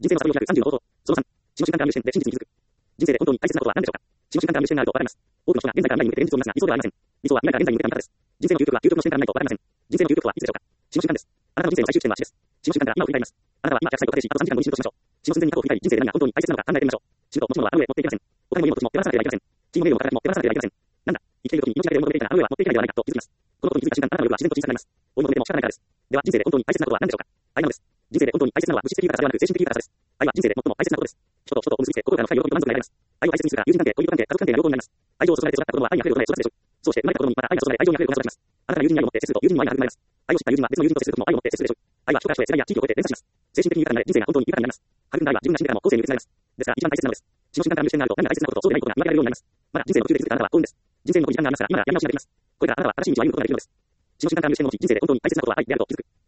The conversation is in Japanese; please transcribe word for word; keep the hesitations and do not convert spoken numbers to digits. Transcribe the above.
人生のサビをひゃくさんじゅうの方法。そのさん、死の瞬間から見る視点で真実に気づく。人生で本当に大切なことは何でしょうか。死の瞬間から見る視点があるとわかります。多くの人が現在から未来に向けて現実を見ますが、理想ではありません。理想は未来から現在に向けた見方です。人生の究極は究極の視点からないとわかりません。人生の究極とはいつでしょうか。死の瞬間です。あなたの人生の最終地点は死です。死の瞬間から今を振り返ります。あなたは今ひゃくさいと仮定し、あとさんじかんごに死ぬとしましょう。死の寸前に過去を振り返り、人生で何が本当に大切なのか考えてみましょう。死ぬと持ち物はあの上持っていけません。お金も家も土地も手放さなければいけません。地位も名誉も宝も手放さなければいけません。なんだ、生きている時に命だけで追い求めていたが、あの上は持っていけないではないかと気づきます。このことに気づいた瞬間、あなたの夜は自然と小さくなります。追い求めても仕方ないからです。では、人生で本当に大切なことは何でしょうか。愛なのです。人生で本当に大切なのは物質的豊かさではなく精神的豊かさです。愛は人生で最も大切なことです。人と人とを結びつけ、心からの深い喜びと満足が得られます。愛を大切にするから、友人関係、恋人関係、家族関係が良好になります。愛情を注がれて育った子供は愛に溢れる大人へ育つでしょう。そうして生まれた子供にまた愛が注がれ愛情に溢れる大人となります。あなたが友人に愛を持って接すると友人にも愛が育まれます。愛を知った友人は別の友人と接するときも愛を持って接するでしょう。愛は人から人へ世代や地域を超えて伝播します。精神的に豊かになれ人生が本当に豊かになります。育んだ愛は自分が死んでからも後世に受け継がれます。ですから一番大切なのです。死の瞬間から見る視点があると何が大切なこととそうでないことが見分けられるようになります。まだ人生の途中で気づいたあなたは幸運です。人生の残り時間がありますから今からやり直しができます。これからあなたは新しい道を歩むことができるのです。死の瞬間から見る視点のうち人生で本当に大切なことは愛であると気づく。